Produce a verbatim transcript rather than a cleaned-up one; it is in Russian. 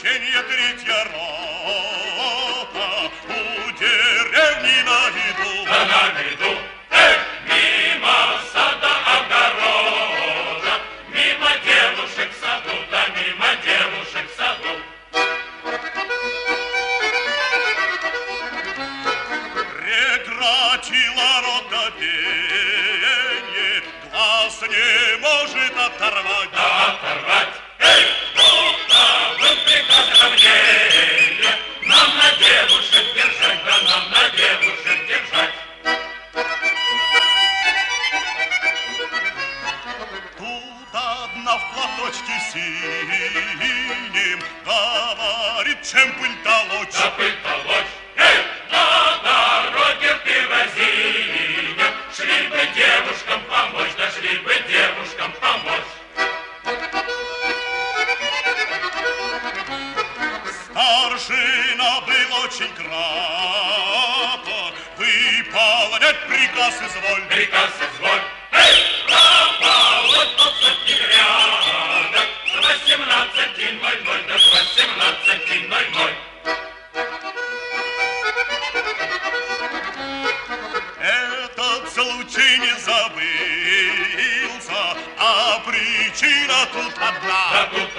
ополчение третья рота у деревни на виду. Да на виду. Эх, мимо сада огорода, мимо девушек в саду, да мимо девушек в саду. Прекратила рота пение, глаз не может оторвать. Да оторвать. Эй, полковым приказом мнение, нам на девушек держать, да нам на девушек держать. Тут одна в платочке синим говорит, чем пыль толочь. Да пыль толочь. Эй, на дороге в керосине шли бы девушкам помочь, да шли бы девушкам помочь. Старшина был очень краток, выполнять приказ изволь. Приказ изволь. Эй, пропалоть полсотни грядок, восемнадцати ноль-ноль, да восемнадцати ноль-ноль. Этот случай не забылся, а причина тут одна. Да тут